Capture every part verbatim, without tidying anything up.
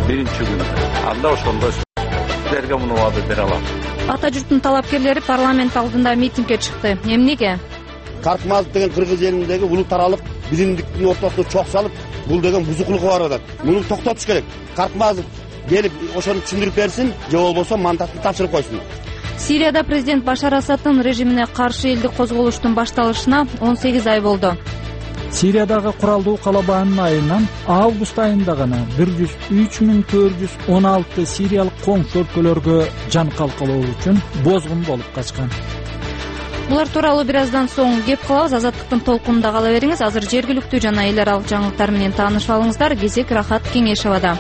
биринчи күнү анда ошондо силерге муну убады бере алам. Ата журттун талапкерлери парламент алдында митингге чыкты. Эмнеге? Каркмазов деген кыргыз элиндеги улуу таралык билимдиктин ортосуна чок салып, бул деген бузукулукка барып атат. Муну токтотуш керек. Каркмазов келип ошону түшүндүрүп берсин, же болбосо мандатты тапшырып койсун. Сирияда президент Башар Асаддын режимине каршы элдик козголуштун башталышына он сегиз ай болду. Сириядагы куралдуу калабанын айынан август айында гана бир жүз үч миң төрт жүз он алты сириялык коңшу өлкөлөргө жан калкалоо үчүн бозгун болуп качкан. Булар тууралуу бир аздан соң кеп калабыз. Азаттыктын толкунунда кала бериңиз. Азыр жергиликтүү жана эл аралык жаңылыктар менен таанышып алыңыздар. Кезек Рахат Кеңешевада.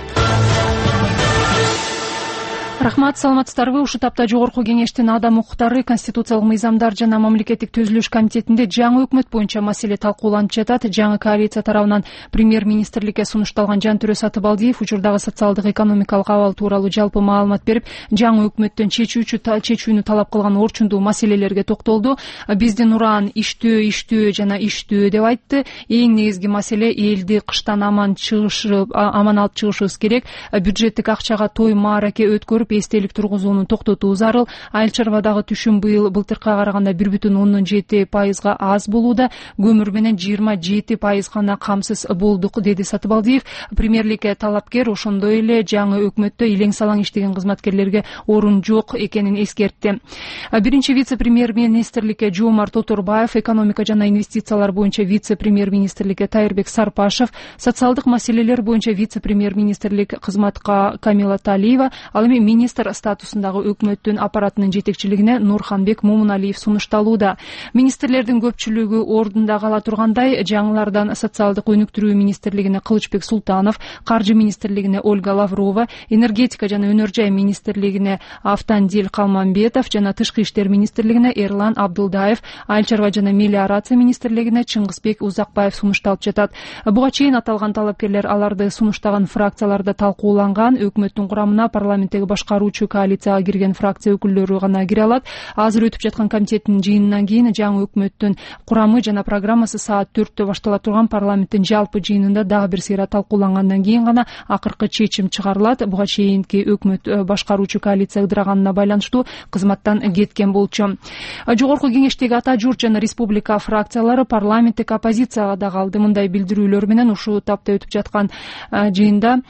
Рахмат, саламатсыздарбы? Ушул тапта Жогорку Кеңештин адам укуктары, конституциялык мыйзамдар жана мамлекеттик түзүлүш комитетинде жаңы өкмөт боюнча маселе талкууланып жатат. Жаңы коалиция тарабынан премьер-министрликке сунушталган Жантүрө Сатыбалдиев учурдагы социалдык экономикалык абал тууралуу жалпы маалымат берип, жаңы өкмөттөн чечүүчү чечүүнү талап кылган орчундуу маселелерге токтолду. Биздин уран иштөө, иштөө жана иштөө деп айтты. Эң негизги маселе элди кыштан аман чыгышып, аман алып чыгышыбыз керек. Бюджеттик акчага той маараке өткөрүп эстелик тургузууну токтотуу зарыл. Айыл чарбадагы түшүм быйыл былтыркыга караганда бир бүтүн ондон жети пайызга аз болууда. Көмүр менен жыйырма жети пайыз гана камсыз болдук, деди Сатыбалдиев. Премьерликке талапкер ошондой эле жаңы өкмөттө илең салаң иштеген кызматкерлерге орун жок экенин эскертти. Биринчи вице-премьер-министрликке Жомарт Отурбаев, экономика жана инвестициялар боюнча вице-премьер-министрликке Тайырбек Сарпашев, социалдык маселелер боюнча вице-премьер-министрлик кызматка Камила Талиева, ал эми министр статусундагы өкмөттүн аппаратынын жетекчилигине Нурханбек Момуналиев сунушталууда. Министрлердин көпчүлүгү ордунда кала тургандай, жаңылардан социалдык өнүктүрүү министрлигине Кылычбек Султанов, каржы министрлигине Ольга Лаврова, энергетика жана өнөр жай министрлигине Автандил Калманбетов жана тышкы иштер министрлигине Эрлан Абдылдаев, айыл чарба жана мелиорация министрлигине Чыңгызбек Узакбаев сунушталып жатат. Буга чейин аталган талапкерлер аларды сунуштаган фракцияларда талкууланган. Өкмөттүн курамына парламенттеги башкаруучу коалицияга кирген фракция өкүлдөрү гана кире алат. Азыр өтүп жаткан комитеттин жыйынынан кийин жаңы өкмөттүн курамы жана программасы саат төрттө баштала турган парламенттин жалпы жыйынында дагы бир сыйра талкуулангандан кийин гана акыркы чечим чыгарылат. Буга чейинки өкмөт башкаруучу коалиция ыдыраганына байланыштуу кызматтан кеткен болчу. Жогорку Кеңештеги ата журт жана республика фракциялары парламенттик оппозицияга да калды. Мындай билдирүүлөр менен ушул тапта өтүп жаткан жыйында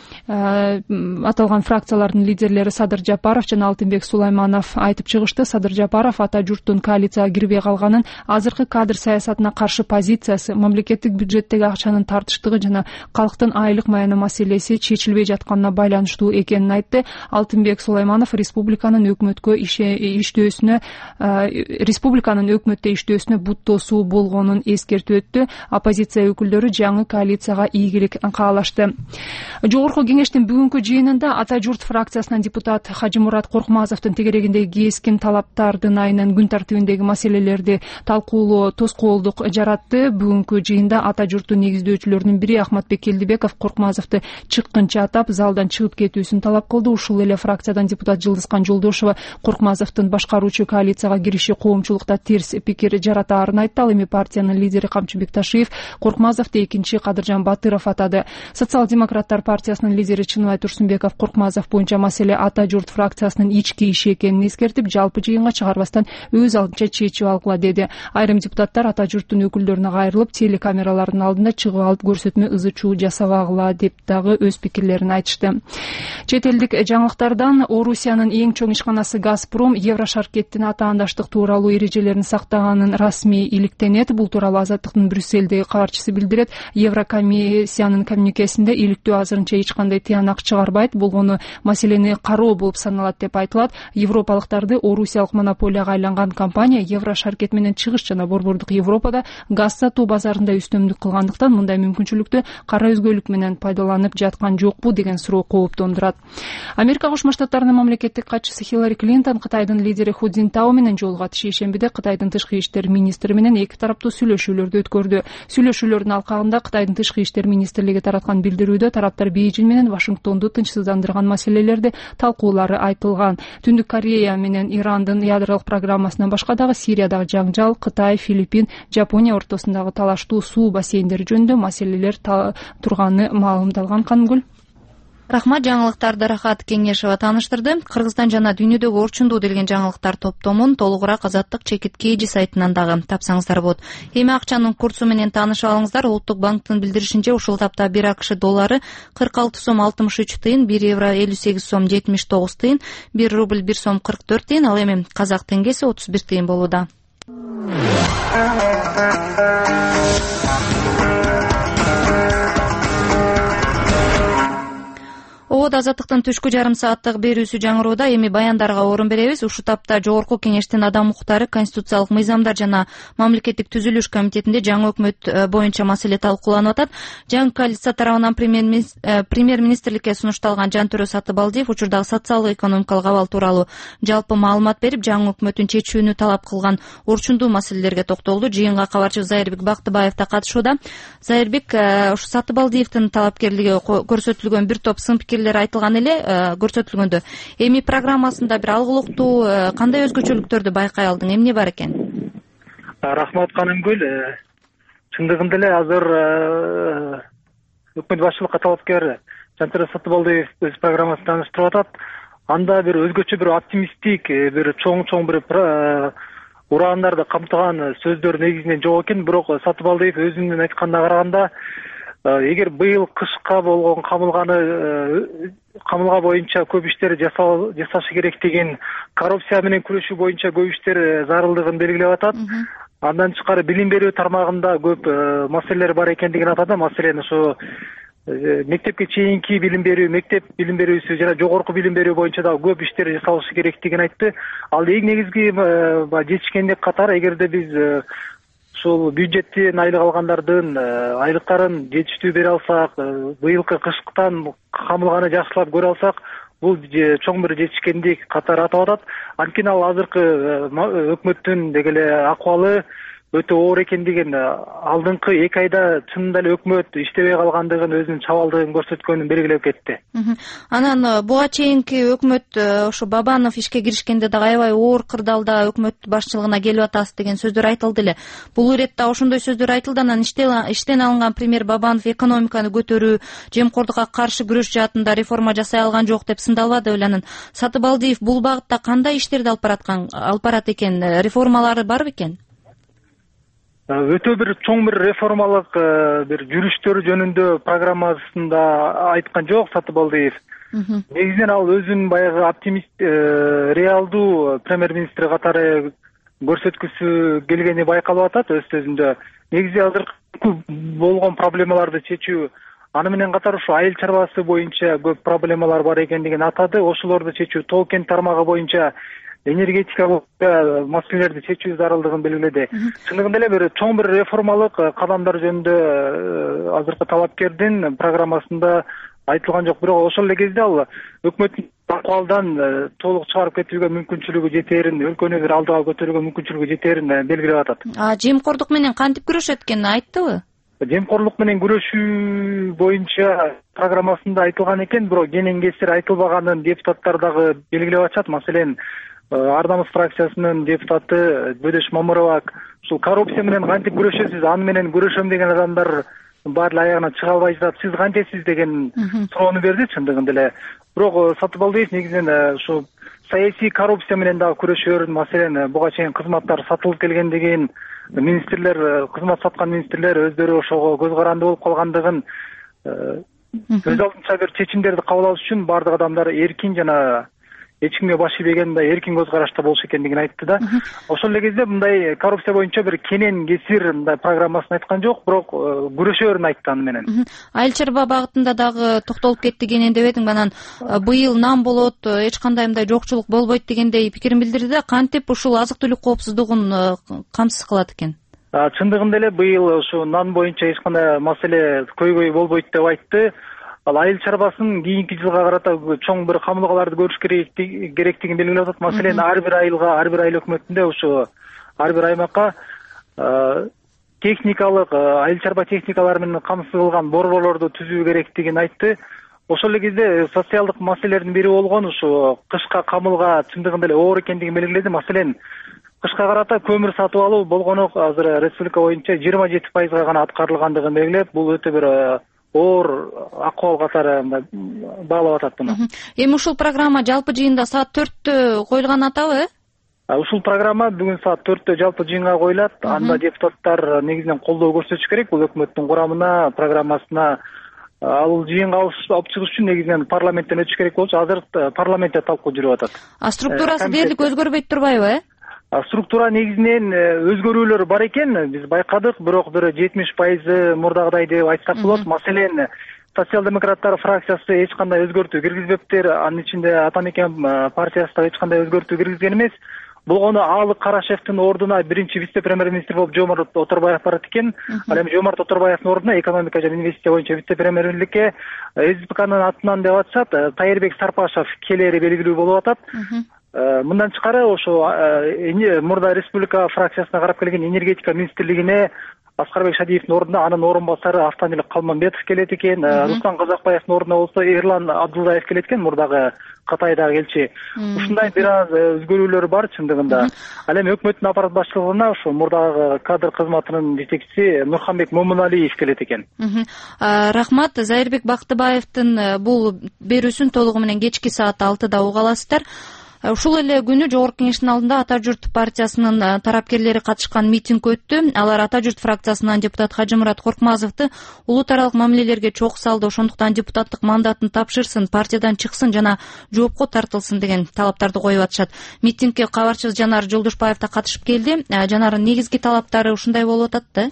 аталган фракциялардын лидерлери Садыр Жапаров жана Алтынбек Сулайманов айтып чыгышты. Садыр Жапаров ата журттун коалицияга кирбей калганын, азыркы кадр саясатына каршы позициясы, мамлекеттик бюджеттеги акчанын тартыштыгы жана калктын айлык маяны маселеси чечилбей жатканына байланыштуу экенин айтты. Алтынбек Сулайманов республиканын өкмөткө иштөөсүнө республиканын өкмөттө иштөөсүнө бут тосуу болгонун эскертип өттү. Оппозиция өкүлдөрү жаңы коалицияга ийгилик каалашты. Жогорку Кеңештин бүгүнкү жыйынында ата журт фракциясынан депутат Хажимурат Коркмазовдун тегерегиндеги кескин талаптардын айынан күн тартибиндеги маселелерди талкуулоо тоскоолдук жаратты. Бүгүнкү жыйында ата журттун негиздөөчүлөрүнүн бири Ахматбек Келдибеков Коркмазовду чыккынча атап, залдан чыгып кетүүсүн талап кылды. Ушул эле фракциядан депутат Жылдызкан Жолдошова Коркмазовдун башкаруучу коалицияга кириши коомчулукта терс пикир жаратаарын айтты. Ал эми партиянын лидери Камчы Бекташиев Коркмазовду экинчи Кадыржан Батыров атады. Социал-демократтар партиясынын лидери Чыныбай Турсунбеков Коркмазов боюнча маселе ата журт фракциясынын ички иши экенин эскертип, жалпы жыйынга чыгарбастан өз алдынча чечип алгыла деди. Айрым депутаттар ата журттун өкүлдөрүнө кайрылып, телекамералардын алдында чыгып алып көрсөтмө ызы чуу жасабагыла деп дагы өз пикирлерин айтышты. Чет элдик жаңылыктардан Орусиянын эң чоң ишканасы Газпром Еврошаркеттин атаандаштык тууралуу эрежелерин сактаганын расмий иликтенет. Бул тууралуу Азаттыктын Брюссельдеги кабарчысы билдирет. Еврокомиссиянын коммюникесинде иликтөө азырынча эч кандай тыянак чыгарбайт, болгону маселени кароо болуп саналат деп айтылат. Европалыктарды орусиялык монополияга айланган компания Еврошаркет менен чыгыш жана борбордук Европада газ сатуу базарында үстөмдүк кылгандыктан мындай мүмкүнчүлүктү кара өзгөлүк менен пайдаланып жаткан жокпу деген суроо кооптондурат. Америка Кошмо Штаттарынын мамлекеттик катчысы Хиллари Клинтон Кытайдын лидери Ху Цзинтао менен жолугат. Шейшембиде Кытайдын тышкы иштер министри менен эки тараптуу сүйлөшүүлөрдү өткөрдү. Сүйлөшүүлөрдүн алкагында Кытайдын тышкы иштер министрлиги тараткан билдирүүдө тараптар Бейжин менен Вашингтонду тынчсыздандырган маселелерди талкуулары айтылган. Түндүк Корея менен Ирандын ядролук программасынан башка дагы Сириядагы жаңжал, Кытай, Филиппин, Жапония ортосундагы талаштуу суу бассейндери жөнүндө маселелер турганы маалымдалган. Канымгүл. Рахмат, жаңылыктарды Рахат Кеңешова тааныштырды. Кыргызстан жана дүйнөдөгү орчундуу делген жаңылыктар топтомун толугураак Азаттык чекит kg сайтынан дагы тапсаңыздар болот. Эми акчанын курсу менен таанышып алыңыздар. Улуттук банктын билдиришинче ушул тапта бир акш доллары кырк алты сом алтымыш үч тыйын, бир евро элүү сегиз сом жетимиш тогуз тыйын, бир рубль бир сом кырк төрт тыйын, ал эми казак теңгеси отуз бир тыйын болууда. Обод Азаттыктын түшкү жарым сааттык берүүсү жаңыроодо. Эми баяндарга орун беребиз. Ушул тапта Жогорку Кеңештин адам укуктары, конституциялык мыйзамдар жана мамлекеттик түзүлүш комитетинде жаңы өкмөт боюнча маселе талкууланып атат. Жаңы коалиция тарабынан премьер-министрликке сунушталган Жантөрө Сатыбалдиев учурдагы социалдык экономикалык абал тууралуу жалпы маалымат берип, жаңы өкмөттүн чечүүнү талап кылган орчундуу маселелерге токтолду. Жыйынга кабарчы Зайырбек Бактыбаев да катышууда. Зайырбек, ушу Сатыбалдиевдин талапкерлиги көрсөтүлгөн бир топ сын пикирлер айтылган эле көрсөтүлгөндө. Эми программасында бир алгылыктуу кандай өзгөчөлүктөрдү байкай алдың? Эмне бар экен? Рахмат Канымгүл. Чындыгында эле азыр өкмөт башчылыкка талапкер Жантөрө Сатыбалдиев өз программасын тааныштырып атат. Анда бир өзгөчө бир оптимисттик, бир чоң-чоң бир ураандарды камтыган сөздөр негизинен жок экен. Бирок Сатыбалдиев өзүнүн айтканына караганда, эгер быйыл кышка болгон камылганы камылга боюнча көп иштер жасашы керек деген, коррупция менен күрөшүү боюнча көп иштер зарылдыгын белгилеп атат. Андан тышкары билим берүү тармагында көп маселелер бар экендигин атады. Маселен, ошо мектепке чейинки билим берүү, мектеп билим берүүсү жана жогорку билим берүү боюнча да көп иштер жасалышы керектигин айтты. Ал эң негизги жетишкендик катары, эгерде биз ушул бюджеттен айлык алгандардын айлыктарын жетиштүү бере алсак, быйылкы кыштан камылганы жакшылап көрө алсак, бул чоң бир жетишкендик катары атап атат. Анткени ал азыркы өкмөттүн деги эле акыбалы өтө оор экендигин, алдыңкы эки айда чынында эле өкмөт иштебей калгандыгын, өзүнүн чабалдыгын көрсөткөнүн белгилеп кетти. Анан буга чейинки өкмөт ошо Бабанов ишке киришкенде дагы аябай оор кырдаалда өкмөт башчылыгына келип атасыз деген сөздөр айтылды эле. Бул иретте ошондой сөздөр айтылды. Анан иштен алынган премьер Бабанов экономиканы көтөрүү, жемкордукка каршы күрөш жаатында реформа жасай алган жок деп сындалбады беле. Анан Сатыбалдиев бул багытта кандай иштерди алып бараткан, алып барат экен? Реформалары бар бекен? Өтө бир чоң бир реформалык бир жүрүштөр жөнүндө программасында айткан жок Сатыбалдиев. Негизинен ал өзүн баягы оптимист, реалдуу премьер-министр катары көрсөткүсү келгени байкалып атат өз сөзүндө. Негизи азыр болгон проблемаларды чечүү, аны менен катар ушу айыл чарбасы боюнча көп проблемалар бар экендигин атады. Ошолорду чечүү, тоо кен тармагы боюнча энергетика маселелерди чечүү зарылдыгын белгиледи. Чындыгында эле бир чоң бир реформалык кадамдар жөнүндө азыркы талапкердин программасында айтылган жок. Бирок ошол эле кезде ал өкмөттүн акыбалдан толук чыгарып кетүүгө мүмкүнчүлүгү жетерин, өлкөнү бир алдыга көтөрүүгө мүмкүнчүлүгү жетерин белгилеп атат. А жемкордук менен кантип күрөшөт экенин айттыбы? Жемкорлук менен күрөшүү боюнча программасында айтылган экен, бирок кенен кесир айтылбаганын депутаттар дагы белгилеп атышат. Маселен, Ар намыс фракциясынын депутаты Бөдөш Мамырова ушул коррупция менен кантип күрөшөсүз, аны менен күрөшөм деген адамдар баары эле аягына чыга албай жатат, сиз кантесиз деген суроону берди чындыгында эле. Бирок Сатыбалдиев негизинен ушу саясий коррупция менен дагы күрөшөөрүн, маселен, буга чейин кызматтар сатылып келгендигин, министрлер, кызмат саткан министрлер өздөрү ошого көз каранды болуп калгандыгын, өз алдынча бир чечимдерди кабыл алыш үчүн баардык адамдар эркин жана эч кимге баш ийбеген мындай эркин көз карашта болуш экендигин айтты да. Ошол эле кезде мындай коррупция боюнча бир кенен кесир мындай программасын айткан жок, бирок күрөшөөрүн айтты аны менен. Айыл чарба багытында дагы токтолуп кетти кенен дебедиң, анан быйыл нан болот, эч кандай мындай жокчулук болбойт дегендей пикирин билдирди да. Кантип ушул азык түлүк коопсуздугун камсыз кылат экен? Чындыгында эле быйыл ушу нан боюнча эч кандай маселе көйгөй болбойт деп айтты. Ал айыл чарбасын кийинки жылга карата чоң бир камылгаларды көрүш керектигин белгилеп атат. Маселен, ар бир айылга, ар бир айыл өкмөтүндө ушу ар бир аймакка техникалык, айыл чарба техникалары менен камсыз кылган борборлорду түзүү керектигин айтты. Ошол эле кезде социалдык маселелердин бири болгон ушу кышка камылга чындыгында эле оор экендигин белгиледи. Маселен, кышка карата көмүр сатып алуу болгону азыр республика боюнча жыйырма жети пайызга гана аткарылгандыгын белгилеп, бул өтө бир оор акыбал катары баалап атат муну. Эми ушул программа жалпы жыйында саат төрттө коюлган атабы? Ушул программа бүгүн саат төрттө жалпы жыйынга коюлат. Анда депутаттар негизинен колдоо көрсөтүш керек. Бул өкмөттүн курамына, программасына. Ал жыйынга алып чыгыш үчүн негизинен парламенттен өтүш керек болчу. Азыр парламентте талкуу жүрүп атат. А структурасы дээрлик өзгөрбөйт турбайбы, э? Структура негизинен өзгөрүүлөр бар экен. Биз байкадык, бирок бир жетимиш пайызы мурдагыдай деп айтсак болот. Маселен, социал-демократтар фракциясы эч кандай өзгөртүү киргизбептир. Анын ичинде Ата Мекен партиясы да эч кандай өзгөртүү киргизген эмес. Болгону Аалык Карашевдин ордуна биринчи вице-премьер-министр болуп Жомарт Оторбаев барат экен. Ал эми Жомарт Оторбаевдин ордуна экономика жана инвестиция боюнча вице-премьерликке СДПКнын атынан деп атышат Тайырбек Сарпашев келери белгилүү болуп атат. Мындан тышкары ошо мурда республика фракциясына карап келген энергетика министрлигине Аскарбек Шадиевдин ордуна анын орун басары Автанилик Калманбетов келет экен. Руслан Казакбаевдин ордуна болсо Эрлан Абдуллаев келет экен, мурдагы Катайдагы элчи. Ушундай бир аз өзгөрүүлөр бар чындыгында. Ал эми өкмөттүн аппарат башчылыгына ошо мурдагы кадр кызматынын жетекчиси Нурханбек Момуналиев келет экен. Рахмат. Зайырбек Бактыбаевдин бул берүүсүн толугу менен кечки саат алтыда уга аласыздар. Ушул эле күнү Жогорку Кеңештин алдында Ата журт партиясынын тарапкерлери катышкан митинг өттү. Алар Ата журт фракциясынан депутат Хажымурат Коркмазовду улут аралык мамилелерге чок салды, ошондуктан депутаттык мандатын тапшырсын, партиядан чыксын жана жоопко тартылсын деген талаптарды коюп атышат. Митингге кабарчыбыз Жанар Жолдошбаев да катышып келди. Жанардын негизги талаптары ушундай болуп атат да.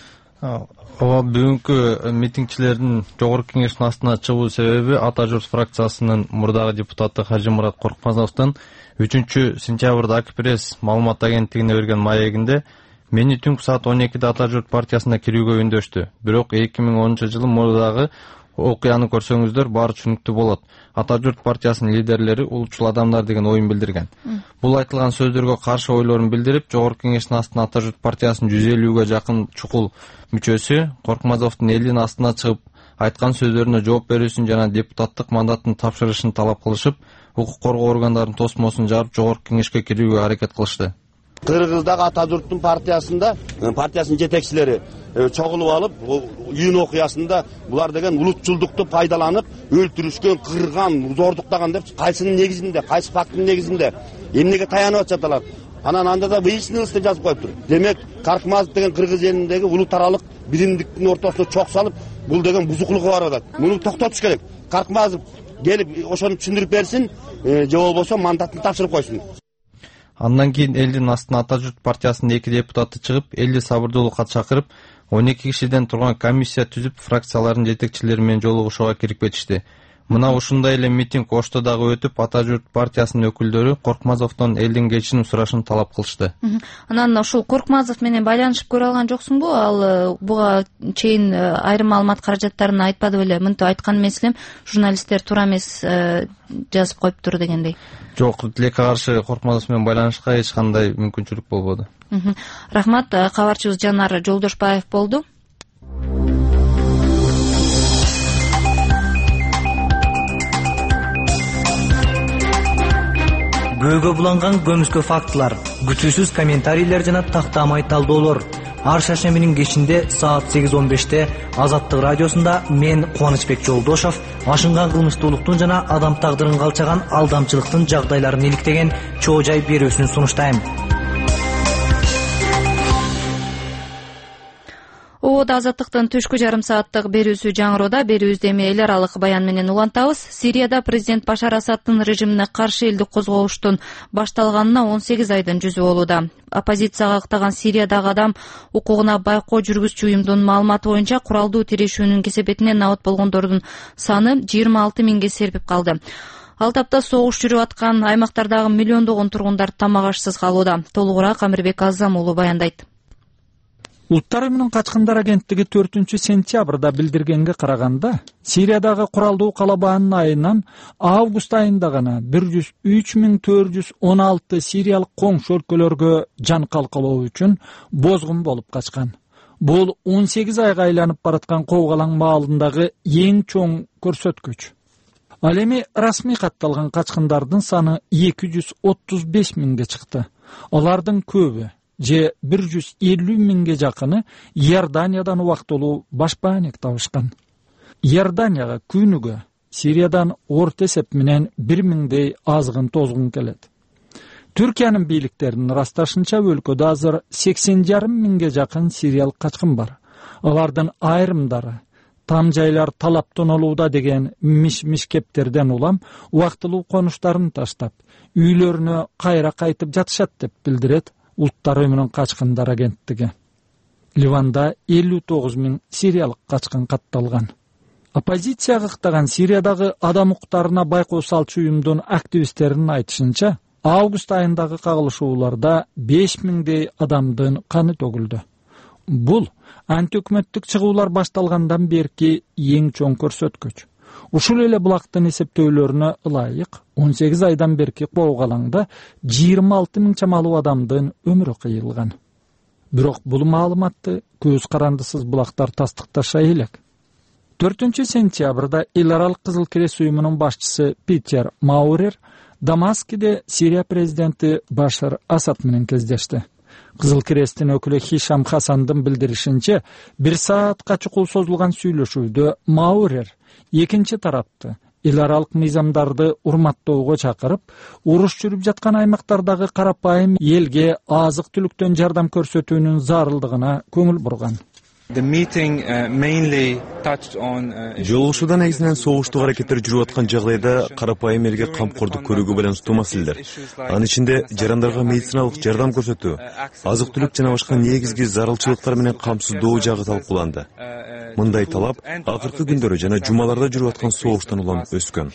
Ооба, бүгүнкү митингчилердин Жогорку Кеңештин астына чыгуу себеби Ата журт фракциясынын мурдагы депутаты Хажымурат Коркмазовдун үчүнчү сентябрда Акпресс маалымат агенттигине берген маегинде мени түнкү саат он экиде Ата журт партиясына кирүүгө үндөштү. Бирок эки миң онунчу жылы мурдагы окуяны көрсөңүздөр баары түшүнүктүү болот. Ата журт партиясынын лидерлери улутчул адамдар деген оюн билдирген. Бул айтылган сөздөргө каршы ойлорун билдирип, Жогорку Кеңештин астына Ата журт партиясынын жүз элүүгө жакын чукул мүчөсү Коркмазовдун элдин астына чыгып, айткан сөздөрүнө жооп берүүсүн жана депутаттык мандатын тапшырышын талап кылышып, укук коргоо органдарынын тосмосун жарып, Жогорку Кеңешке кирүүгө аракет кылышты. Кыргыздагы Ата журттун партиясында партиясынын жетекчилери чогулуп алып, июнь окуясында булар деген улутчулдукту пайдаланып, өлтүрүшкөн, кырган, зордуктаган деп кайсынын негизинде, кайсы факттын негизинде, эмнеге таянып атышат? Анан анда да выяснилось деп жазып коюптур. Демек, Коркмазов деген кыргыз элиндеги улут аралык биримдиктин ортосуна чок салып, бул деген бузуклугу бар атат. Муну токтотуш керек. Коркмазов келип ошону түшүндүрүп берсин, же болбосо мандатын тапшырып койсун. Андан кийин элдин астына Ата журт партиясынын эки депутаты чыгып, элди сабырдуулукка чакырып, он эки кишиден турган комиссия түзүп, фракциялардын жетекчилери менен жолугушууга кирикпетишти. Мына ушундай эле митинг Ошто дагы өтүп, Ата журт партиясынын өкүлдөрү Коркмазовдон элдин кечирим сурашын талап кылышты. Анан ушул Коркмазов менен байланышып көрө алган жоксуңбу? Ал буга чейин айрым маалымат каражаттарын айтпады беле? Мынтип айткан эмес элем, журналисттер туура эмес жазып коюптур дегендей. Жок, тилекке каршы Коркмазов менен байланышка эч кандай мүмкүнчүлүк болбоду. Рахмат. Кабарчыбыз Жанар Жолдошбаев болду. Көйгө буланган көмүскө фактылар, күтүүсүз комментарийлер жана тактамай талдоолор. Ар шаршембинин кечинде саат сегиз он беште Азаттык радиосунда мен Кубанычбек Жолдошов ашынган кылмыштуулуктун жана адам тагдырын калчаган алдамчылыктын жагдайларын иликтеген чоо жай берүүсүн сунуштайм. Ободо Азаттыктын түшкү жарым сааттык берүүсү жаңыроодо. Берүүбүздү эми эл аралык баян менен улантабыз. Сирияда президент Башар Асадтын режимине каршы элдик козголуштун башталганына он сегиз айдын жүзү болууда. Оппозицияга ыктаган Сириядагы адам укугуна байкоо жүргүзчү уюмдун маалыматы боюнча куралдуу тирешүүнүн кесепетинен абат болгондордун саны жыйырма алты миңге серпип калды. Ал тапта согуш жүрүп аткан аймактардагы миллиондогон тургундар тамак ашсыз калууда. Толугураак Амирбек Азам уулу баяндайт. Улуттар уюмунун качкындар агенттиги төртүнчү сентябрда билдиргенге караганда, Сириядагы куралдуу калабанын айынан август айында гана бир жүз үч миң төрт жүз он алты сириялык коңшу өлкөлөргө жан калкалоо үчүн бозгун болуп качкан. Бул он сегиз айга айланып бараткан Кобгалаң маалындагы эң чоң көрсөткүч. Ал эми расмий катталган качкындардын саны эки жүз отуз беш миңге чыкты. Алардын көбү же бир жүз элүү миңге жакыны Иорданиядан убактылуу башпаанек табышкан. Иорданияга күнүгө Сириядан орто эсеп менен бир миңдей азгын тозгун келет. Түркиянын бийликтеринин ырасташынча өлкөдө азыр сексен жарым миңге жакын сириялык качкын бар. Алардын айрымдары там жайлар талап тонолууда деген миш-миш кептерден улам убактылуу конуштарын таштап, үйлөрүнө кайра кайтып жатышат деп билдирет Улуттар уюмунун качкындар агенттиги. Ливанда элүү тогуз миң сириялык качкын катталган. Оппозиция кыктаган Сириядагы адам укуктарына байкоо салчу уюмдун активисттеринин айтышынча, август айындагы кагылышууларда беш миңдей адамдын каны төгүлдү. Бул антиөкмөттүк чыгуулар башталгандан берки эң чоң көрсөткүч. Ушул эле булактын эсептөөлөрүнө ылайык он сегиз айдан берки коогалаңда жыйырма алты миң чамалуу адамдын өмүрү кыйылган. Бирок бул маалыматты көз карандысыз булактар тастыкташа элек. төртүнчү сентябрда Эл аралык Кызыл Крест уюмунун башчысы Питер Маурер Дамаскиде Сирия президенти Башар Асад менен кездешти. Кызыл Кресттин өкүлү Хишам Хасандын билдиришинче, бир саатка чукул созулган сүйлөшүүдө Маурер экинчи тарапты эл аралык мыйзамдарды урматтоого чакырып, уруш жүрүп жаткан аймактардагы карапайым элге азык-түлүктөн жардам көрсөтүүнүн зарылдыгына көңүл бурган. Жолугушууда негизинен согуштук аракеттер жүрүп аткан жагдайда карапайым элге камкордук көрүүгө байланыштуу маселелер. Анын ичинде жарандарга медициналык жардам көрсөтүү, азык-түлүк жана башка негизги зарылчылыктар менен камсыздоо жагы талкууланды. Мындай талап акыркы күндөрү жана жумаларда жүрүп аткан согуштан улам өскөн.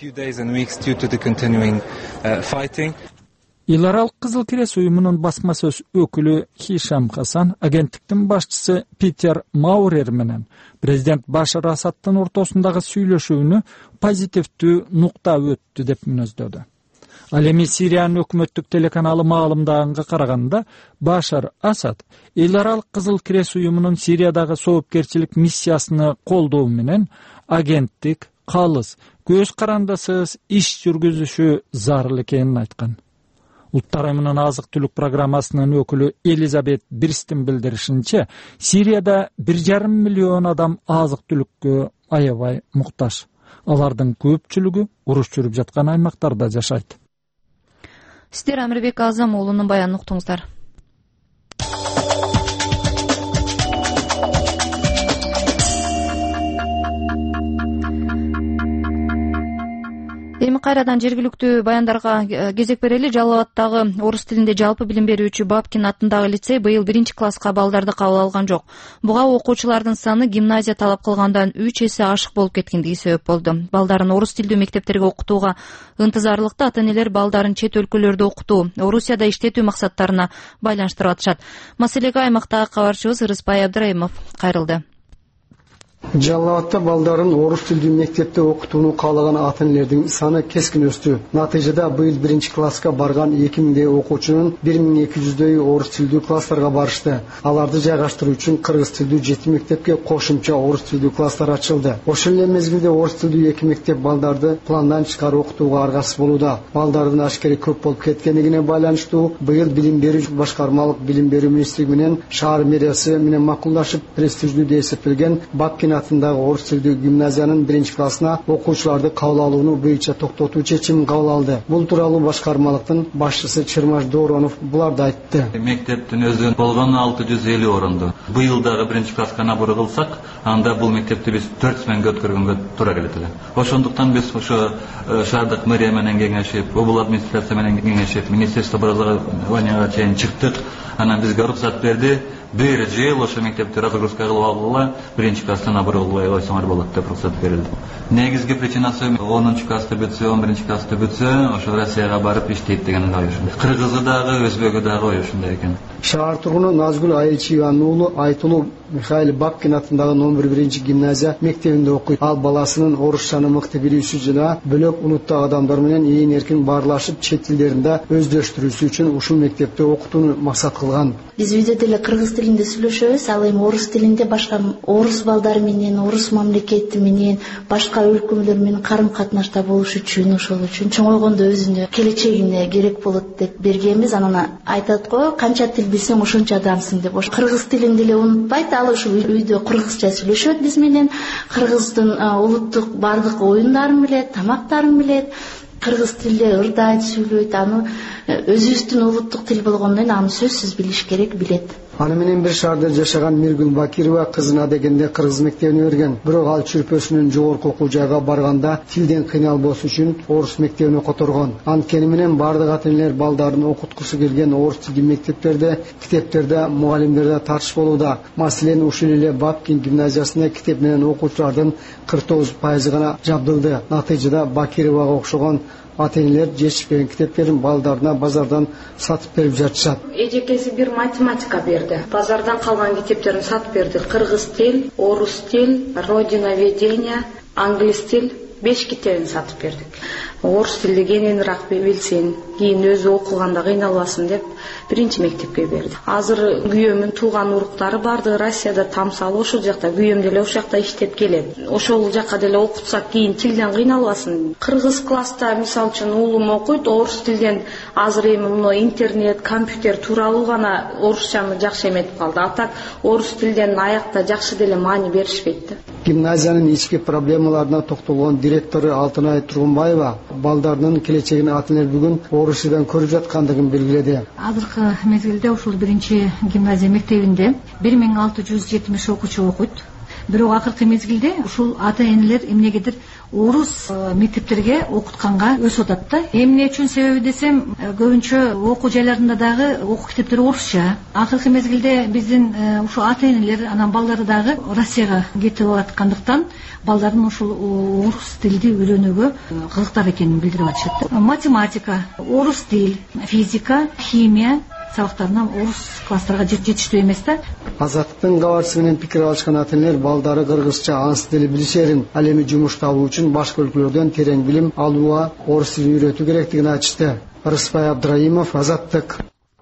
Эл аралык Кызыл Крест уюмунун басма сөз өкүлү Хишам Хасан агенттиктин башчысы Питер Маурер менен президент Башар Асадтын ортосундагы сүйлөшүүнү позитивдүү нукта өттү деп мүнөздөдү. Ал эми Сириянын өкмөттүк телеканалы маалымдаганга караганда, Башар Асад Эл аралык Кызыл Крест уюмунун Сириядагы соопкерчилик миссиясыны колдоо менен агенттик калыс, көз карандысыз иш жүргүзүшү зарыл экенин айткан. Улуттар уюмунун азык-түлүк программасынын өкүлү Элизабет Бирстин билдиришинче, Сирияда бир жарым миллион адам азык-түлүккө аябай муктаж. Алардын көпчүлүгү уруш жүрүп жаткан аймактарда жашайт. Сиздер Амирбек Азам уулунун баянын уктуңуздар. Эми кайрадан жергиликтүү баяндарга кезек берели. Жалал Абадтагы орус тилинде жалпы билим берүүчү Бабкин атындагы лицей быйыл биринчи класска балдарды кабыл алган жок. Буга окуучулардын саны гимназия талап кылгандан үч эсе ашык болуп кеткендиги себеп болду. Балдарын орус тилдүү мектептерге окутууга ынтызарлыкта ата-энелер балдарын чет өлкөлөрдө окутуу, Орусияда иштетүү максаттарына байланыштырып атышат. Маселеге аймактагы кабарчыбыз Ырыспай Абдыраимов кайрылды. Жалал Абадта балдарын орус тилдүү мектепте окутууну каалаган ата-энелердин саны кескин өстү. Натыйжада быйыл биринчи класска барган эки миңдей окуучунун бир миң эки жүздөй орус тилдүү класстарга барышты. Аларды жайгаштыруу үчүн кыргыз тилдүү жети мектепке кошумча орус тилдүү класстар ачылды. Ошол эле мезгилде орус тилдүү эки мектеп балдарды пландан тышкары окутууга аргасыз болууда. Балдардын ашкери көп болуп кеткендигине байланыштуу быйыл билим берүү башкармалык билим берүү министрлиги менен шаар мэриясы менен макулдашып престиждүү деп эсептелген Бабкин атындагы орус тилдүү гимназиянын биринчи классына окуучуларды кабыл алууну буюнча токтотуу чечимин кабыл алды. Бул тууралуу башкармалыктын башчысы Чырмаш Доронов буларды айтты. Мектептин өзү болгону алты жүз элүү орунду. Быйыл дагы биринчи класска набор кылсак, анда бул мектепти биз төрт сменге өткөргөнгө туура келет эле. Ошондуктан биз ошо шаардык мэрия менен кеңешип, облус администрация менен кеңешип, министерство образованияга чейин чыктык. Анан бизге уруксат берди. Бир жыл ошо мектепти разгрузка кылып алгыла, биринчи класста набор кылбай койсоңор болот деп уруксат берилди. Негизги причинасы онунчу классты бүтсө, он биринчи классты бүтсө, ошо Россияга барып иштейт деген ой ушундай. Кыргызы дагы, өзбөгү дагы ой ушундай экен. Шаар тургуну Назгүл Айылчиеванын уулу Айтулуу Михаил Бабкин атындагы номер биринчи гимназия мектебинде окуйт. Ал баласынын орусчаны мыкты билүүсү жана бөлөк унуттуу адамдар менен ээн эркин баарлашып, чет тилдеринде өздөштүрүүсү үчүн ушул мектепте окутууну максат кылган. Биз үйдө деле кыргыз тилинде сүйлөшөбүз, ал эми орус тилинде башка орус балдары менен, орус мамлекети менен, башка өлкөлөр менен карым-катнашта болуш үчүн, ошол үчүн чоңойгондо өзүнө келечегине керек болот деп бергенбиз. Анан айтат го, канча тил билсең ошончо адамсың деп. Ош кыргыз тилин деле унутпайт. мисалы ушу үйдө кыргызча сүйлөшөт биз менен, кыргыздын улуттук бардык оюндарын билет, тамактарын билет, кыргыз тилде ырдайт, сүйлөйт. Аны өзүбүздүн улуттук тил болгондон аны сөзсүз билиш керек, билет. Аны менен бир шаарда жашаган Миргүл Бакирова кызына дегенде кыргыз мектебине берген. Бирок ал чүрпөсүнүн жогорку окуу жайга барганда тилден кыйналбоосу үчүн орус мектебине которгон. Анткени менен бардык ата-энелер балдарын окуткусу келген орус тилдүү мектептерде, китептерде, мугалимдерде тартыш болууда. Маселен, ушул эле Бабкин гимназиясында китеп менен окуучулардын кырк тогуз пайызы гана жабдылды. Натыйжада Бакировага окшогон ата-энелер жетишпеген китептерин балдарына базардан сатып берип жатышат. Эжекеси бир математика берди. Базардан калган китептерин сатып берди. Кыргыз тил, орус тил, родиноведение, англис тил беш китебин сатып бердик. Орус тилди кененирээк билсин, кийин өзү окуганда кыйналбасын деп биринчи мектепке берди. Азыр күйөөмүн тууган уруктары барды Россияда тамсал, ошол жакта күйөөм деле ошол жакта иштеп келет. Ошол жака деле окутсак кийин тилден кыйналбасын. Кыргыз класста мисалы үчүн уулум окуйт, орус тилден азыр эми мына интернет, компьютер тууралуу гана орусчаны жакшы эметип калды. А так орус тилден аякта жакшы деле маани беришпейт да. Гимназиянын ички проблемаларына токтолгон директору Алтынай Тургунбаева балдарынын келечегин ата-энелер бүгүн орус тилден көрүп жаткандыгын белгиледи. Азыркы мезгилде ушул биринчи гимназия мектебинде бир миң алты жүз жетимиш окуучу окуйт. Бирок акыркы мезгилде ушул ата-энелер эмнегедир орус мектептерге окутканга өсүп атат да. Эмне үчүн себеби десем, көбүнчө окуу жайларында дагы окуу китептери орусча. Акыркы мезгилде биздин ушул ата-энелер анан балдары дагы Россияга кетип аткандыктан балдарын ушул орус тилди үйрөнүүгө кызыктар экенин билдирип атышат. Математика, орус тил, физика, химия сабактарына орус класстарга жетиштүү эмес да. Азаттыктын кабарчысы менен пикир алышкан ата-энелер балдары кыргызча, анс тили билишерин, ал эми жумуш табуу үчүн башка өлкөлөрдөн терең билим алууга орус тилин үйрөтүү керектигин айтышты. Рыспай Абдраимов, Азаттык.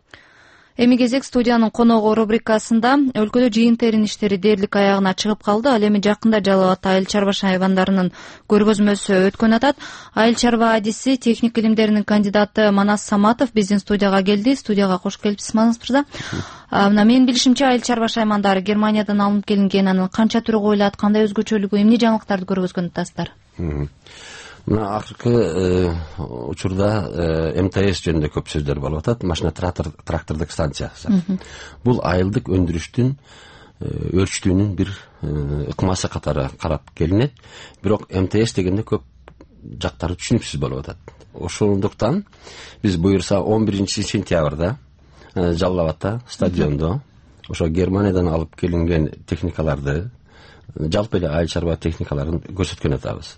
Эми кезек студиянын коногу рубрикасында өлкөдө жыйын-терин иштери дээрлик аягына чыгып калды. Ал эми жакында Жалал Абадта айыл чарба шаймандарынын көргөзмөсү өткөн атат. Айыл чарба адиси, техник илимдеринин кандидаты Манас Саматов биздин студияга келди. Студияга кош келипсиз, Манас мырза. Мына менин билишимче айыл чарба шаймандары Германиядан алынып келинген, анын канча түрү коюлат, кандай өзгөчөлүгү, эмне жаңылыктарды көргөзгөн атасыздар? Мына акыркы учурда эм тэ эс жөнүндө көп сөздөр болуп атат. Машина трактордук станциясы. Бул айылдык өндүрүштүн өрчтүүнүн бир ыкмасы катары карап келинет. Бирок эм тэ эс дегенде көп жактары түшүнүксүз болуп атат. Ошондуктан биз буюрса он биринчи сентябрда Жалал Абадта стадиондо ошо Германиядан алып келинген техникаларды, жалпы эле айыл чарба техникаларын көрсөткөн атабыз.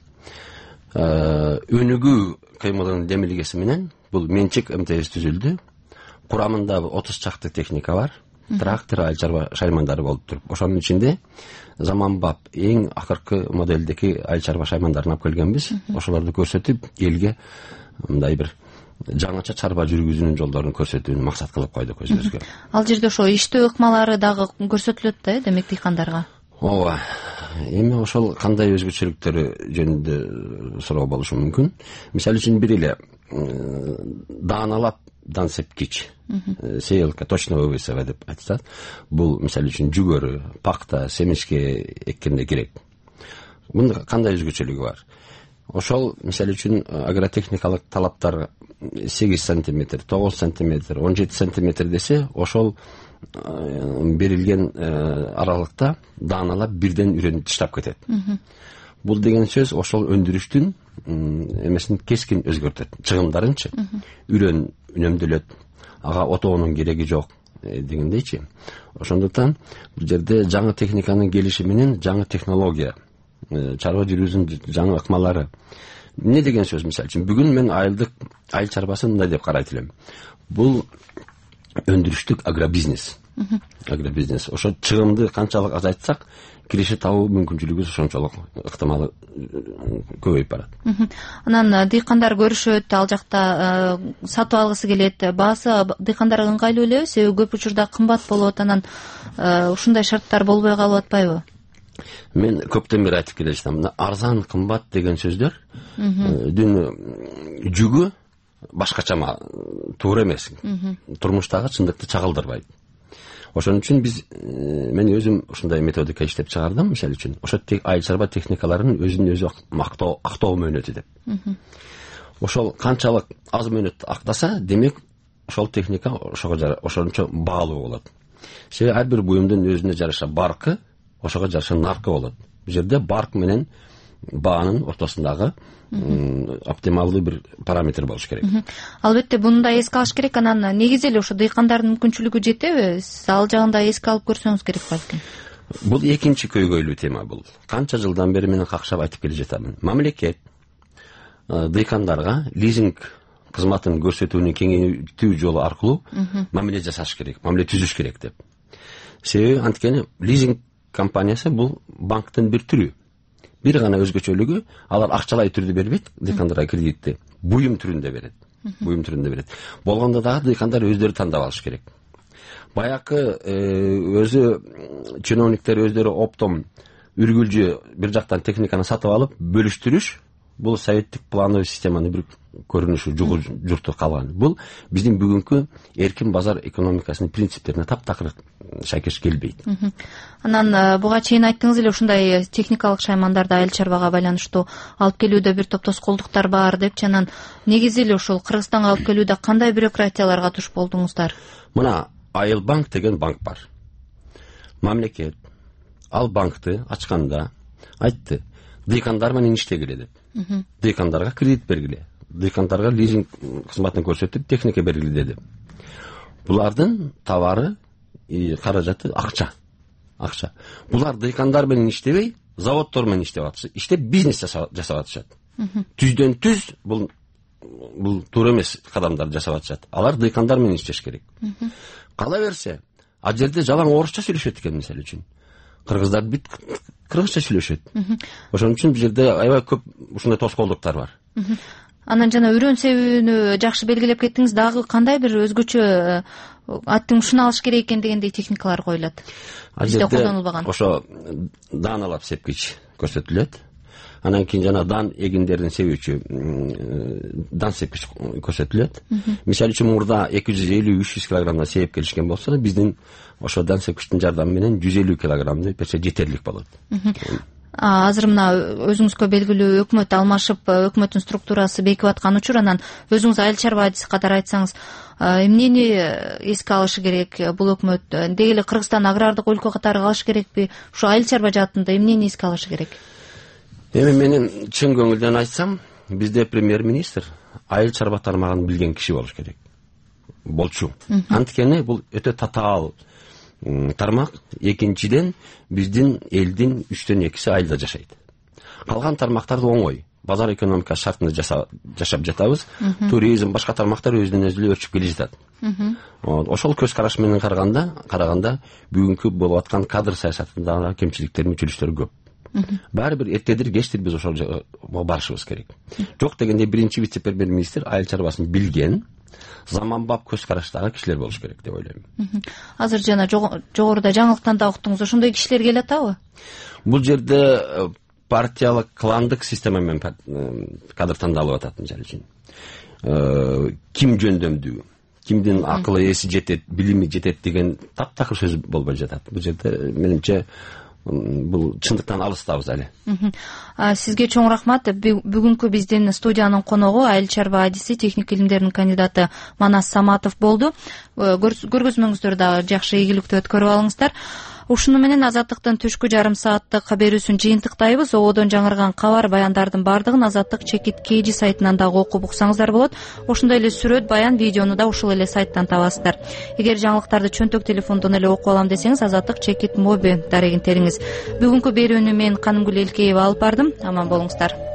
Өнүгүү кыймылынын демилгеси менен бул менчик эм тэ эс түзүлдү. Курамында отуз чакты техника бар. Трактор, айыл чарба шаймандары болуп туруп, ошонун ичинде заманбап эң акыркы моделдеги айыл чарба шаймандарын алып келгенбиз. Ошолорду көрсөтүп, элге мындай бир жаңача чарба жүргүзүүнүн жолдорун көрсөтүүнү максат кылып койдук өзүбүзгө. Ал жерде ошо иштөө ыкмалары дагы көрсөтүлөт да, демек дыйкандарга. Ооба. Эми ошол кандай өзгөчөлүктөрү жөнүндө суроо болушу мүмкүн. Мисалы үчүн бир эле дааналапдан сепкич, сеялка точного высева деп айтышат. Бул мисалы үчүн жүгөрү, пакта, семишке эккенде керек. Мында кандай өзгөчөлүгү бар? Ошол мисалы үчүн агротехникалык талаптар сегиз сантиметр, тогуз сантиметр, он жети сантиметр десе, ошол берилген аралыкта дааналап бирден үйрөнүп таштап кетет. Бул деген сөз ошол өндүрүштүн эмесин кескин өзгөртөт, чыгымдарынчы. Үрөн үнөмдөлөт, ага отоонун кереги жок дегендейчи. Ошондуктан бул жерде жаңы техниканын келиши менен жаңы технология, чарба жүргүзүүнүн жаңы ыкмалары. Эмне деген сөз? Мисалы үчүн бүгүн мен айылдык айыл чарбасын мындай деп карайт элем. Бул өндүрүштүк агробизнес. Агробизнес. Ошо чыгымды канчалык азайтсак, киреше табуу мүмкүнчүлүгүбүз ошончолук ыктымалы көбөйүп барат. Анан дыйкандар көрүшөт, ал жакта сатып алгысы келет. Баасы дыйкандарга ыңгайлуу элеби? Себеби көп учурда кымбат болот, анан ушундай шарттар болбой калып атпайбы? Мен көптөн бери айтып келе жатам. Арзан, кымбат деген сөздөр дүн жүгү башкача туура эмес. Турмуштагы чындыкты чагылдырбайт. ошон үчүн биз мен өзүм ушундай методика иштеп чыгардым. Мисалы үчүн ошо айыл чарба техникаларынын өзүн өзү актоо актоо мөөнөтү деп. Ошол канчалык аз мөөнөт актаса, демек ошол техника ошого ошончо баалуу болот. Себеби ар бир буюмдун өзүнө жараша баркы, ошого жараша наркы болот. Бул жерде барк менен баанын ортосундагы оптималдуу бир параметр болуш керек. Албетте буну да эске алыш керек. Анан негизи эле ошо дыйкандардын мүмкүнчүлүгү жетеби? Сиз ал жагын да эске алып көрсөңүз керек балким. Бул экинчи көйгөйлүү тема. Бул канча жылдан бери мен какшап айтып келе жатамын. Мамлекет дыйкандарга лизинг кызматын көрсөтүүнү кеңейтүү жолу аркылуу мамиле жасаш керек, мамиле түзүш керек деп. Себеби анткени лизинг компаниясы бул банктын бир түрү. Бир гана өзгөчөлүгү, алар акчалай түрдө бербейт, дыйкандарга кредитти буюм түрүндө берет. Буюм түрүндө берет. Болгондо дагы дыйкандар өздөрү тандап алыш керек. Баякы өзү чиновниктер өздөрү оптом үргүлжү бир жактан техниканы сатып алып бөлүштүрүш, бул советтик плановый системанын бир көрүнүшү, жугу журту калган. Бул биздин бүгүнкү эркин базар экономикасынын принциптерине таптакыр шайкеш келбейт. Анан буга чейин айттыңыз эле ушундай техникалык шаймандарды айыл чарбага байланыштуу алып келүүдө бир топ тоскоолдуктар бар депчи. Анан негизи эле ушул Кыргызстанга алып келүүдө кандай бюрократияларга туш болдуңуздар? Мына Айыл банк деген банк бар. Мамлекет ал банкты ачканда айтты, дыйкандар менен иштегиле деп. Дыйкандарга кредит бергиле, дыйкандарга лизинг кызматын көрсөтүп техника бергиле деди. Булардын товары, каражаты акча. Акча. Булар дыйкандар менен иштебей, заводдор менен иштеп атышат. Иштеп бизнес жасап атышат. Түздөн түз бул бул туура эмес кадамдар жасап атышат. Алар дыйкандар менен иштеш керек. Кала берсе, ал жерде жалаң орусча сүйлөшөт экен, мисалы үчүн. Кыргыздар бүт кыргызча сүйлөшөт. Ошон үчүн бул жерде аябай көп ушундай тоскоолдуктар бар. Анан жана үрөн себүүнү жакшы белгилеп кеттиңиз. Дагы кандай бир өзгөчө аттың ушуну алыш керек экен дегендей техникалар коюлат? Бизде колдонулбаган. Ошо даналап сепкич көрсөтүлөт. Анан кийин жана дан эгиндерин себүүчү дан сепкич көрсөтүлөт. Мисалы үчүн мурда эки жүз элүү үч жүз килограммдан сээп келишкен болсо, биздин ошо дан сепкичтин жардамы менен жүз элүү килограммды берсе жетерлик болот. Азыр мына өзүңүзгө белгилүү өкмөт алмашып, өкмөттүн структурасы бекип аткан учур. Анан өзүңүз айыл чарба адиси катары айтсаңыз, эмнени эске алышы керек бул өкмөт? Деги эле Кыргызстан агрардык өлкө катары калыш керекпи? Ушу айыл чарба жаатында эмнени эске алышы керек? Эми менин чын көңүлдөн айтсам, бизде премьер-министр айыл чарба тармагын билген киши болуш керек. Болчу. Анткени бул өтө татаал тармак. Экинчиден, биздин элдин үчтөн экиси айылда жашайт. Калган тармактарды оңой. Базар экономика шартында жашап жатабыз. Туризм, башка тармактар өзүнөн өзү өрчүп келе жатат. Ошол көз караш менен караганда, караганда бүгүнкү болуп аткан кадр саясатында кемчиликтер, мүчүлүктөр көп. Баары бир эртедир кечтир биз ошол барышыбыз керек. Жок дегенде биринчи вице-премьер-министр айыл чарбасын билген, заманбап көз караштагы кишилер болуш керек деп ойлойм. Азыр жана жогоруда жаңылыктан да уктуңуз, ошондой кишилер келе атабы? Бул жерде партиялык, кландык система менен кадр тандалып атат, мисалы үчүн. Ким жөндөмдүү, кимдин акылы эси жетет, билими жетет деген таптакыр сөз болбой жатат. Бул жерде менимче бул чындыктан алыстабыз эле. Сизге чоң рахмат. Бүгүнкү биздин студиянын коногу айыл чарба адиси, техник илимдердин кандидаты Манас Саматов болду. Көргөзмөңүздөрдү дагы жакшы ийгиликтүү өткөрүп алыңыздар. Ушуну менен Азаттыктын түшкү жарым сааттык берүүсүн жыйынтыктайбыз. Ободон жаңырган кабар, баяндардын бардыгын Азаттык чекит kg сайтынан дагы окуп уксаңыздар болот. Ошондой эле сүрөт, баян, видеону да ушул эле сайттан табасыздар. Эгер жаңылыктарды чөнтөк телефондон эле окуп алам десеңиз, Азаттык чекит моби дарегин териңиз. Бүгүнкү берүүнү мен Канымгүл Элкеева алып бардым. Аман болуңуздар.